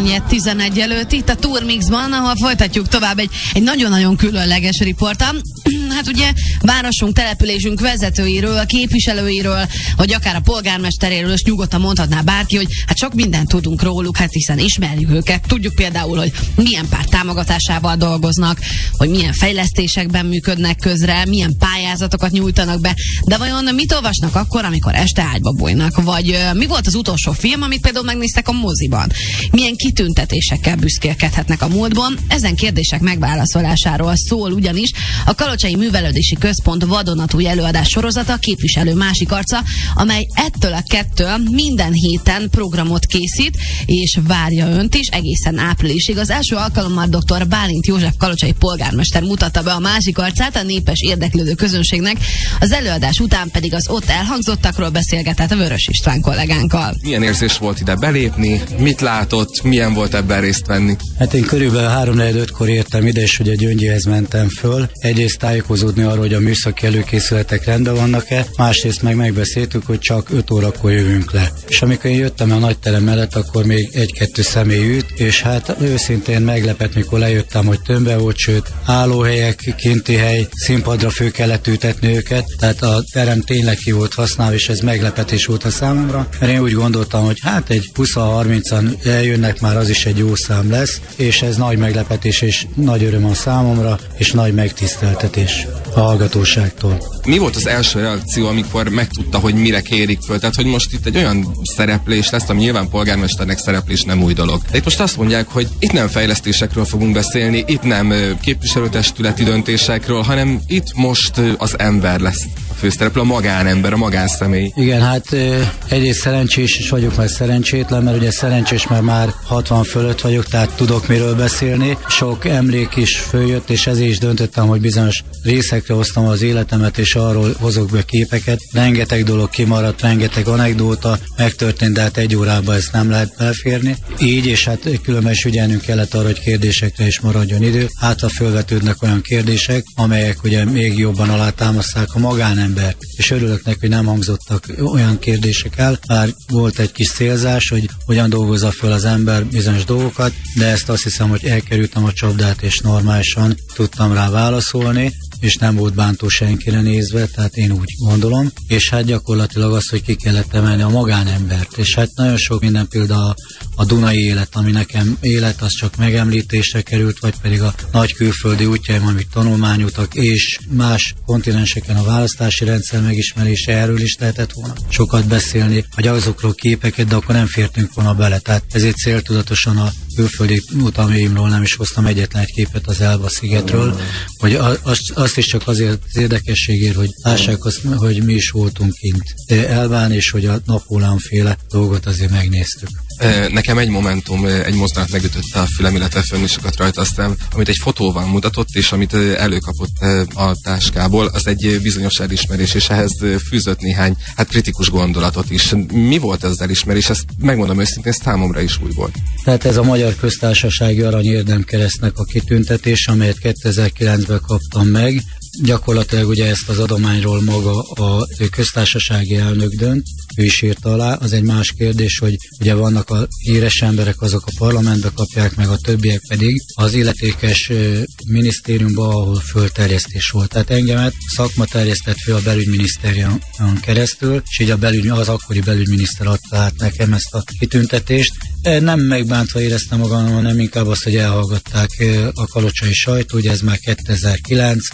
3:11 előtt itt a Turmixban, ahol folytatjuk tovább egy nagyon-nagyon különleges riporttal. Hát ugye városunk, településünk vezetőiről, képviselőiről, vagy akár a polgármesteréről is nyugodtan mondhatná bárki, hogy hát sok mindent tudunk róluk, hát hiszen ismerjük őket. Tudjuk például, hogy milyen párt támogatásával dolgoznak, hogy milyen fejlesztésekben működnek közre, milyen pályázatokat nyújtanak be, de vajon mit olvasnak akkor, amikor este ágyba bújnak? Vagy mi volt az utolsó film, amit például megnéztek a moziban? Milyen kitüntetésekkel büszkélkedhetnek a múltban? Ezen kérdések megválaszolásáról szól ugyanis a Kalocsai Művelődési Központ vadonatúj előadás sorozata, Képviselő másik arca, amely ettől a kettől minden héten programot készít, és várja önt is egészen áprilisig. Az első alkalommal dr. Bálint József kalocsai polgármester mutatta be a másik arcát a népes érdeklődő közönségnek, az előadás után pedig az ott elhangzottakról beszélgetett a Vörös István kollégánkkal. Milyen érzés volt ide belépni? Mit látott? Milyen volt ebben részt venni? Hát én körülbelül 3-4-5-kor értem ide, és ugye Gyöngyihez mentem föl. Egyrészt tájékozódni arról, hogy a műszaki előkészületek rendben vannak-e, másrészt meg megbeszéltük, hogy csak 5 órakor jövünk le. És amikor én jöttem a nagyterem mellett, akkor még 1-2 személy ült, és hát őszintén meglepett, mikor lejöttem, hogy tömve volt, sőt, állóhelyek, kinti hely, színpadra fő kellett ültetni őket, tehát a terem tényleg ki volt használva, és ez meglepetés volt a számomra, mert én úgy gondoltam, hogy hát egy 20-30-an eljönnek, már az is egy jó szám lesz, és ez nagy meglepetés és nagy öröm a számomra, és nagy megtiszteltetés a hallgatóságtól. Mi volt az első reakció, amikor megtudta, hogy mire kérik föl? Tehát, hogy most itt egy olyan szereplés lesz, ami nyilván polgármesternek szereplés nem új dolog. De itt most azt mondják, hogy itt nem fejlesztésekről fogunk beszélni, itt nem képviselőtestületi döntésekről, hanem itt most az ember lesz a főszereplő, a magánember, a magánszemély. Igen, hát egyrészt szerencsés is vagyok, mert szerencsétlen, mert ugye szerencsés, mert már 60 fölött vagyok, tehát tudok miről beszélni. Sok emlék is följött, és ezért is döntöttem, hogy bizonyos részekre hoztam az életemet, és arról hozok be képeket. Rengeteg dolog kimaradt, rengeteg anekdóta megtörtént, de hát 1 órában ezt nem lehet belférni. Így, és hát különben is ügyelnünk kellett arra, hogy kérdésekre is maradjon idő. Hát ha fölvetődnek olyan kérdések, amelyek ugye még jobban alátámaszták a magánembert. És örülök neki, hogy nem hangzottak olyan kérdések el, bár volt egy kis célzás, hogy hogyan dolgozza föl az ember bizonyos dolgokat, de ezt azt hiszem, hogy elkerültem a csapdát, és normálisan tudtam rá válaszolni, és nem volt bántó senkire nézve, tehát én úgy gondolom, és hát gyakorlatilag az, hogy ki kellett emelni a magánembert, és hát nagyon sok minden, például a Dunai élet, ami nekem élet, az csak megemlítésre került, vagy pedig a nagy külföldi útjaim, amik tanulmányutak, és más kontinenseken a választási rendszer megismerése, erről is lehetett volna sokat beszélni, vagy azokról képeket, de akkor nem fértünk volna bele, tehát ezért céltudatosan a külföldi utaimról nem is hoztam egyetlen egy képet az Elba szigetről, hogy azt is csak azért az érdekességért, hogy lássák azt, hogy mi is voltunk kint Elbán, és hogy a Napóleon-féle dolgot azért megnéztük. Nekem egy momentum, egy mozdulat megütötte a fülem, illetve fönn is sokat rajta aztán, amit egy fotóval mutatott, és amit előkapott a táskából, az egy bizonyos elismerés, és ehhez fűzött néhány kritikus gondolatot is. Mi volt ez az elismerés? Ezt megmondom őszintén, számomra is új volt. Tehát ez a Magyar Köztársasági Arany Érdemkeresztnek a kitüntetés, amelyet 2009-ben kaptam meg. Gyakorlatilag ugye ezt az adományról maga a köztársasági elnök dönt, ő is írta alá. Az egy más kérdés, hogy ugye vannak a híres emberek, azok a parlamentbe kapják, meg a többiek pedig az illetékes minisztériumban, ahol fölterjesztés volt. Tehát engemet szakma terjesztett föl a belügyminisztériumon keresztül, és így az akkori belügyminiszter adta át nekem ezt a kitüntetést. Nem megbántva éreztem magam, hanem inkább azt, hogy elhallgatták a kalocsai sajtó, ugye ez már 2009, bizonyos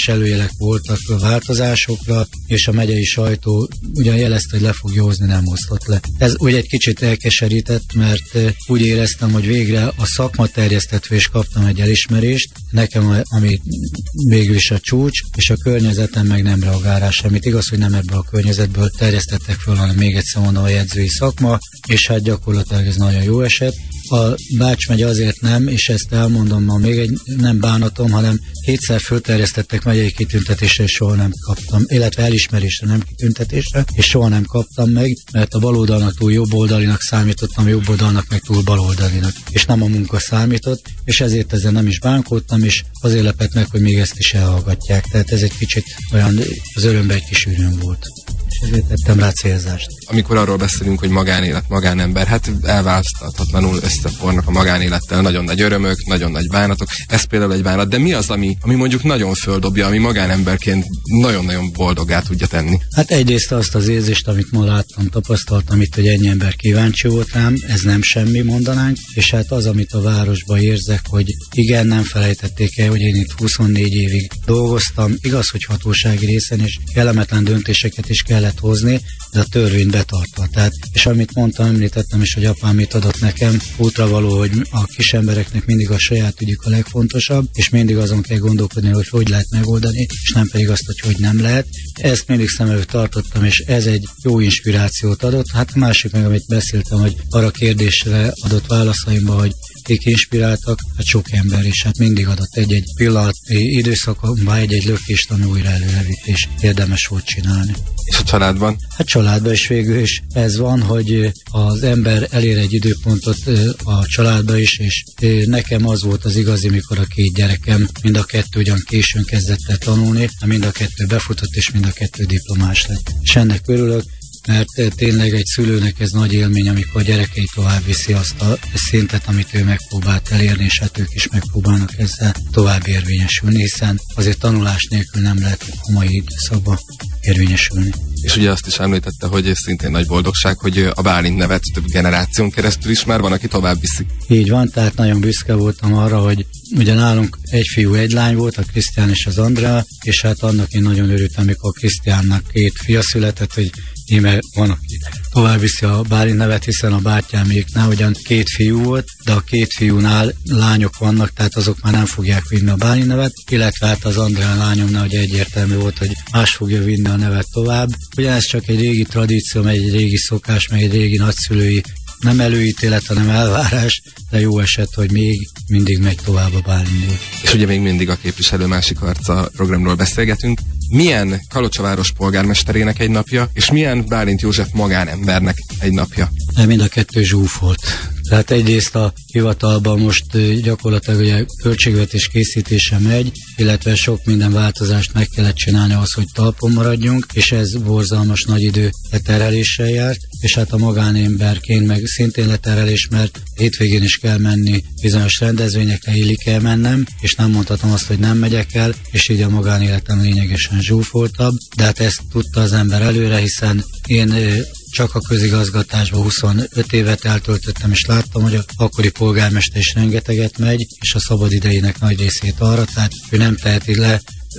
is előjelek voltak a változásokra, és a megyei sajtó ugyan jelezte, hogy le fog józni, nem osztott le. Ez ugye egy kicsit elkeserített, mert úgy éreztem, hogy végre a szakma terjesztetve, és kaptam egy elismerést, nekem ami végül is a csúcs, és a környezetem meg nem reagál rá semmit. Igaz, hogy nem ebből a környezetből terjesztettek föl, hanem még egyszer mondom, a jegyzői szakma, és hát gyakorlatilag ez nagyon jó eset. A Bács megye azért nem, és ezt elmondom ma még egy nem bánatom, hanem 7-szer fölterjesztettek megyei kitüntetésre, és soha nem kaptam, illetve elismerésre, nem kitüntetésre, és soha nem kaptam meg, mert a baloldalnak túl jobboldalinak számítottam, jobboldalnak meg túl baloldalinak, és nem a munka számított, és ezért ezzel nem is bánkódtam, és azért lepett meg, hogy még ezt is elhallgatják. Tehát ez egy kicsit olyan, az örömbe egy kis üröm volt. És ezért tettem rá célzást. Amikor arról beszélünk, hogy magánélet, magánember, hát elválaszthatatlanul összefornak a magánélettel nagyon nagy örömök, nagyon nagy bánatok. Ez például egy bánat, de mi az, ami mondjuk nagyon földobja, ami magánemberként nagyon-nagyon boldoggá tudja tenni? Hát egyrészt azt az érzést, amit ma láttam, tapasztaltam itt, hogy ennyi ember kíváncsi volt rám, ez nem semmi, mondanánk, és hát az, amit a városban érzek, hogy igen, nem felejtették el, hogy én itt 24 évig dolgoztam, igaz, hogy hatósági részen, és kellemetlen döntéseket is kellett hozni, de a törvényt betartva. Tehát, és amit mondtam, említettem is, hogy apám mit adott nekem, útravaló, hogy a kis embereknek mindig a saját ügyük a legfontosabb, és mindig azon kell gondolkodni, hogy lehet megoldani, és nem pedig azt, hogy nem lehet. Ezt mindig szem előtt tartottam, és ez egy jó inspirációt adott. Hát a másik meg, amit beszéltem, hogy arra kérdésre adott válaszaimban, hogy kik inspiráltak, hát sok ember, és hát mindig adott egy-egy pillanatnyi időszakban egy-egy lökést, ami újra előrevitt, és érdemes volt csinálni. És a családban? Hát családban is végül is ez van, hogy az ember elér egy időpontot a családba is, és nekem az volt az igazi, mikor a 2 gyerekem, mind a 2 ugyan későn kezdett el tanulni, mind a 2 befutott, és mind a 2 diplomás lett. És ennek örülök, mert tényleg egy szülőnek ez nagy élmény, amikor a gyerekei tovább viszi azt a szintet, amit ő megpróbált elérni, és hát ők is megpróbálnak ezzel tovább érvényesülni, hiszen azért tanulás nélkül nem lehet a mai időszakban érvényesülni. És ugye azt is említette, hogy ez szintén nagy boldogság, hogy a Bálint nevet több generáción keresztül is már van, aki tovább viszi. Így van, tehát nagyon büszke voltam arra, hogy ugye nálunk egy fiú, egy lány volt, a Krisztián és az Andrea, és hát annak én nagyon örültem, amikor Krisztiánnak 2 fia született, hogy íme van, aki tovább viszi a Bálint nevet, hiszen a bátyáméknál ugyan 2 fiú volt, de a 2 fiúnál lányok vannak, tehát azok már nem fogják vinni a Bálint nevet, illetve hát az Andrea lányomnál ugye egyértelmű volt, hogy más fogja vinni a nevet tovább. Ugye ez csak egy régi tradíció, egy régi szokás, meg egy régi nagyszülői nem előítélet, hanem elvárás, de jó eset, hogy még mindig megy tovább a Bálint név. És ugye még mindig a képviselő másik arca programról beszélgetünk. Milyen Kalocsaváros polgármesterének egy napja, és milyen Bálint József magánembernek egy napja? Mind a 2 zsúfolt. Tehát egyrészt a hivatalban most gyakorlatilag ugye költségvetés készítése megy, illetve sok minden változást meg kellett csinálni ahhoz, hogy talpon maradjunk, és ez borzalmas nagy idő letereléssel járt, és hát a magánemberként meg szintén leterelés, mert hétvégén is kell menni bizonyos rendezvényekre, illik kell mennem, és nem mondhatom azt, hogy nem megyek el, és így a magánéletem lényegesen zsúfoltabb, de hát ezt tudta az ember előre, hiszen én csak a közigazgatásban 25 évet eltöltöttem, és láttam, hogy a akkori polgármester is rengeteget megy, és a szabadidejének nagy részét arra, tehát ő nem teheti le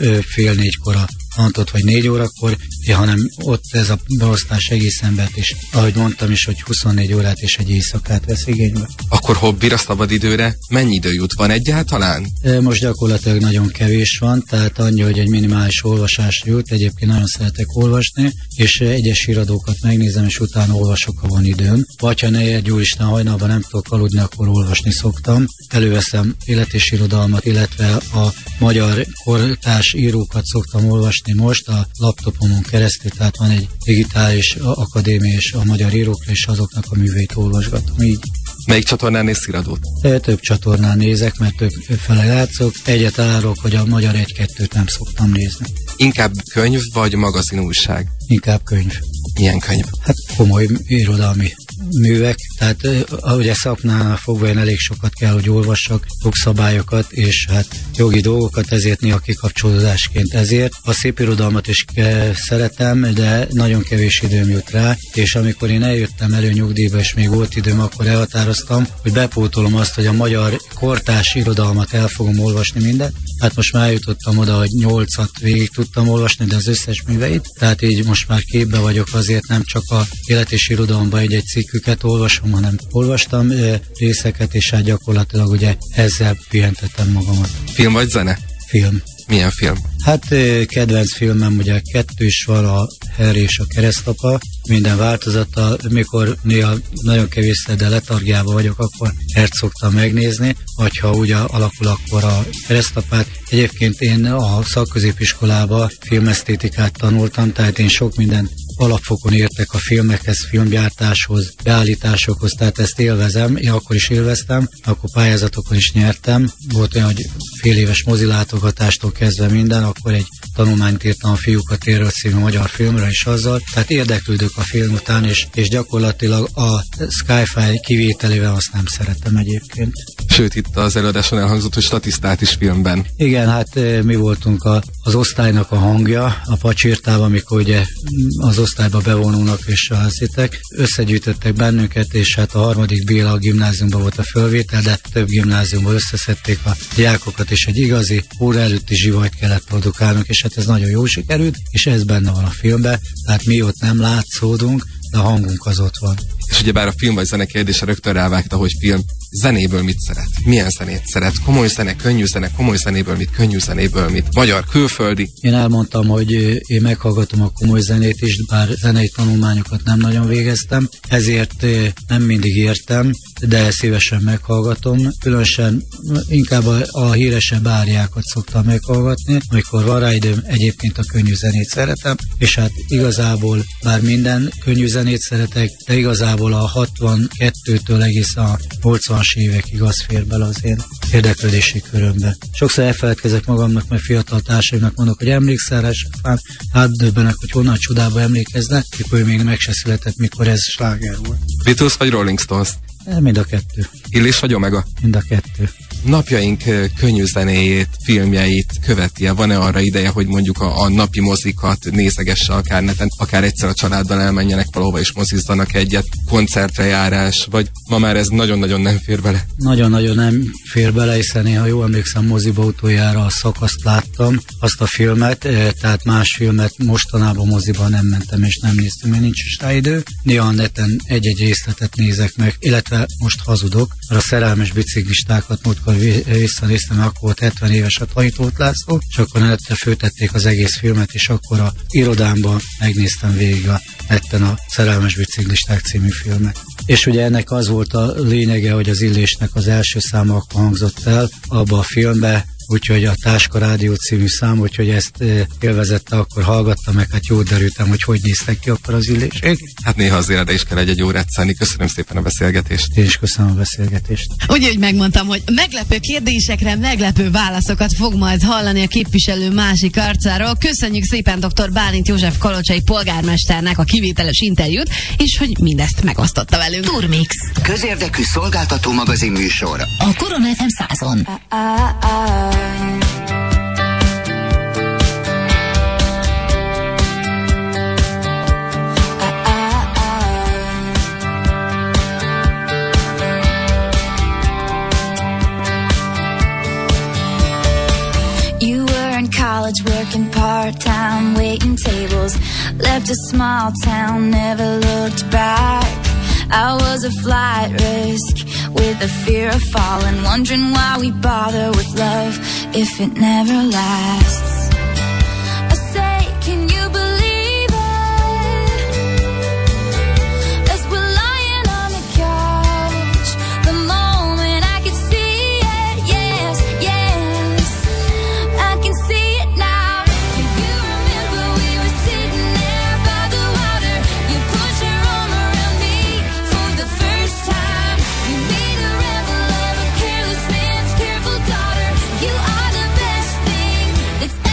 3:30 a Antot, vagy 4 órakor, hanem ott ez a beosztás egész embert is, ahogy mondtam is, hogy 24 órát és egy éjszakát vesz igénybe. Akkor hobbira, szabadidőre mennyi idő jut? Van egyáltalán? Most gyakorlatilag nagyon kevés van, tehát annyi, hogy egy minimális olvasásra jut, egyébként nagyon szeretek olvasni, és egyes iradókat megnézem, és utána olvasok, ha van időm. Vagy ha ne egy úristen hajnalban nem tudok aludni, akkor olvasni szoktam. Előveszem élet és irodalmat, illetve a magyar kortárs írókat szoktam olvasni most a laptopomon keresztül, tehát van egy digitális akadémia és a magyar írókra, és azoknak a műveit olvasgatom így. Melyik csatornán nézsz iradót? Több csatornán nézek, mert több fele játszok. Egyet árok, hogy a magyar 1-2-t nem szoktam nézni. Inkább könyv vagy magazin újság? Inkább könyv. Milyen könyv? Hát komoly irodalmi művek, Tehát ugye szaknál fogva én elég sokat kell, hogy olvassak jogszabályokat, és hát jogi dolgokat, ezért néha kikapcsolódásként ezért. A szépirodalmat is szeretem, de nagyon kevés időm jut rá, és amikor én eljöttem nyugdíjba, és még volt időm, akkor elhatároztam, hogy bepótolom azt, hogy a magyar kortárs irodalmat el fogom olvasni mindent. Hát most már eljutottam oda, hogy 8-at végig tudtam olvasni, de az összes műveit. Tehát így most már képbe vagyok, azért nem csak a élet és irodalomban egy cikküket olvasom, hanem olvastam részeket, és hát gyakorlatilag ugye ezzel pihentettem magamat. Film vagy zene? Film. Milyen film? Hát kedvenc filmem ugye 2 is van, a Harry és a keresztapa, minden változata, mikor néha nagyon kevésszer, de letargiában vagyok, akkor ezt szoktam megnézni, vagy ha úgy alakul, akkor a keresztapát. Egyébként én a szakközépiskolában filmesztétikát tanultam, tehát én sok minden alapfokon értek a filmekhez, filmgyártáshoz, beállításokhoz, tehát ezt élvezem, én akkor is élveztem, akkor pályázatokon is nyertem, volt olyan, hogy fél éves mozilátogatástól kezdve minden, akkor egy tanulmányt írtam a Fiúkat érről című magyar filmre is azzal, tehát érdeklődök a film után, és gyakorlatilag a Sci-Fi kivételével azt nem szeretem egyébként. Sőt, itt az előadáson elhangzott, hogy statisztát is filmben. Igen, hát mi voltunk az osztálynak a hangja, a pacsirtában, amikor ugye az osztályba bevonulnak és hitek, összegyűjtöttek bennünket, és hát a 3. Béla gimnáziumban volt a fölvétel, de több gimnáziumban összeszedték a diákokat, és egy igazi óra előtti zsivajt kellett produkálnunk, és hát ez nagyon jó sikerült, és ez benne van a filmben, tehát mi ott nem látszódunk, de a hangunk az ott van. És ugyebár a film vagy zene kérdése rögtön rávágta, hogy film. Zenéből mit szeret? Milyen zenét szeret? Komoly zene, könnyű zene, komoly zenéből mit, könnyű zenéből mit? Magyar, külföldi? Én elmondtam, hogy én meghallgatom a komoly zenét is, bár zenei tanulmányokat nem nagyon végeztem, ezért nem mindig értem, de szívesen meghallgatom. Különösen inkább a híresebb áriákat szoktam meghallgatni, amikor van rá időm, egyébként a könnyű zenét szeretem, és hát igazából bár minden könnyű zenét szeretek, de igazából a 62-től egész a 80-as évekig az fér bele az én érdeklődési körömbe. Sokszor elfeledkezek magamnak, mert fiatal társaimnak mondok, hogy emlékszel rá, és átdöbbenek, hogy honnan a csodába emlékeznek, mikor ő még meg se született, mikor ez sláger volt. Beatles vagy Rolling Stones? Mind a kettő. Illés vagy Omega? Mind a kettő. Napjaink könnyű zenéjét, filmjeit követi-e? Van-e arra ideje, hogy mondjuk a napi mozikat nézegesse akár neten, akár egyszer a családdal elmenjenek valahova és mozizzanak egyet, koncertre járás, vagy ma már ez nagyon-nagyon nem fér bele? Nagyon-nagyon nem fér bele, hiszen én, ha jól emlékszem, moziba utoljára a Szakaszt láttam, azt a filmet, tehát más filmet mostanában moziba nem mentem és nem néztem, mert nincs is rá idő. Néha neten egy-egy részletet nézek meg, illetve most hazudok, mert a Szerelmes biciklistákat múltkor visszanéztem, akkor volt 70 éves a Tanítót László, és akkor nette föltették az egész filmet, és akkor a irodámban megnéztem végig a netten a Szerelmes biciklisták című filmet. És ugye ennek az volt a lényege, hogy az Illésnek az első száma akkor hangzott el abba a filmbe, úgyhogy a Táska Rádió című szám, úgyhogy ezt élvezette, akkor hallgattam meg, hát jól derültem, hogy néztek ki akkor az Illések. Hát néha az életre is kell egy órát szállni. Köszönöm szépen a beszélgetést. Én is köszönöm a beszélgetést. Úgyhogy megmondtam, hogy meglepő kérdésekre meglepő válaszokat fog majd hallani a képviselő másik arcáról. Köszönjük szépen dr. Bálint József kalocsai polgármesternek a kivételes interjút, és hogy mindezt megosztotta velünk. Turmix. Közérdekű szolgáltató magazin műsor. A Korona FM 100-on. College, working part-time, waiting tables. Left a small town, never looked back. I was a flight risk with the fear of falling, wondering why we bother with love if it never lasts. I say, can you believe it? As we're lying on the couch, the moment I could see it, yes, yes, I can see it now. Do you remember we were sitting there by the water? You put your arm around me for the first time. You made a rebel of a careless man's careful daughter. You are the best thing that's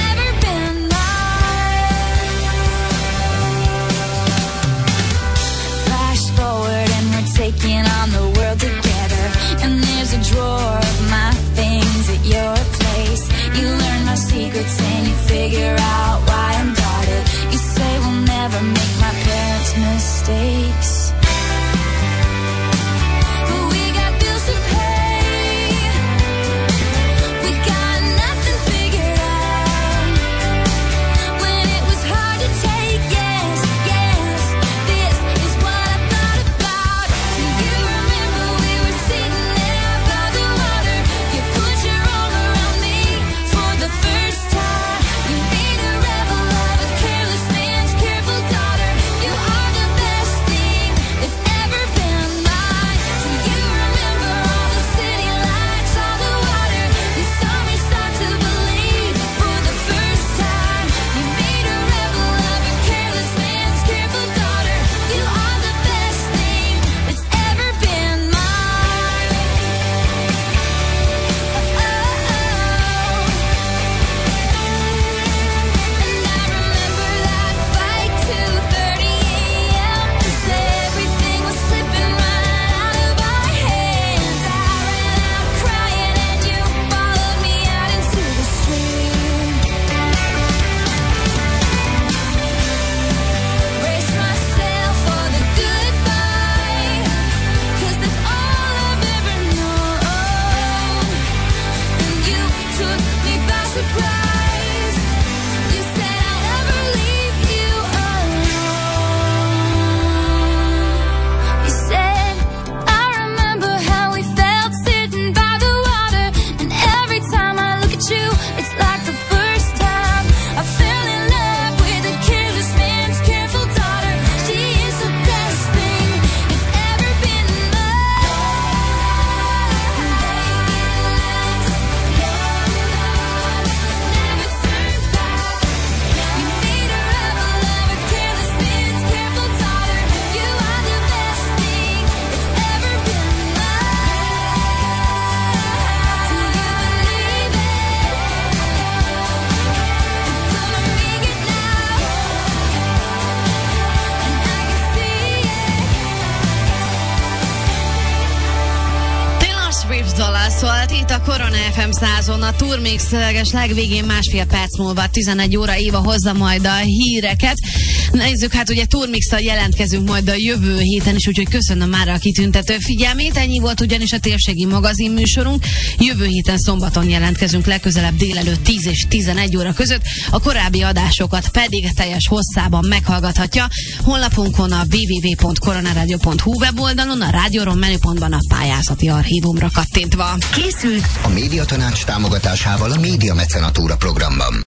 szólt itt a Korona FM 100-on, a Turmix legvégén másfél perc múlva 11 óra Éva hozza majd a híreket. Nézzük, hát ugye Turmix-tal jelentkezünk majd a jövő héten is, úgyhogy köszönöm már a kitüntető figyelmét. Ennyi volt ugyanis a térségi magazin műsorunk. Jövő héten szombaton jelentkezünk legközelebb délelőtt 10 és 11 óra között. A korábbi adásokat pedig teljes hosszában meghallgathatja honlapunkon, a www.coronaradio.hu weboldalon, a Rádióron menüpontban a pályázati archívumra kattintva. Készült A Médiatanács támogatásával a Média Mecenatúra programban.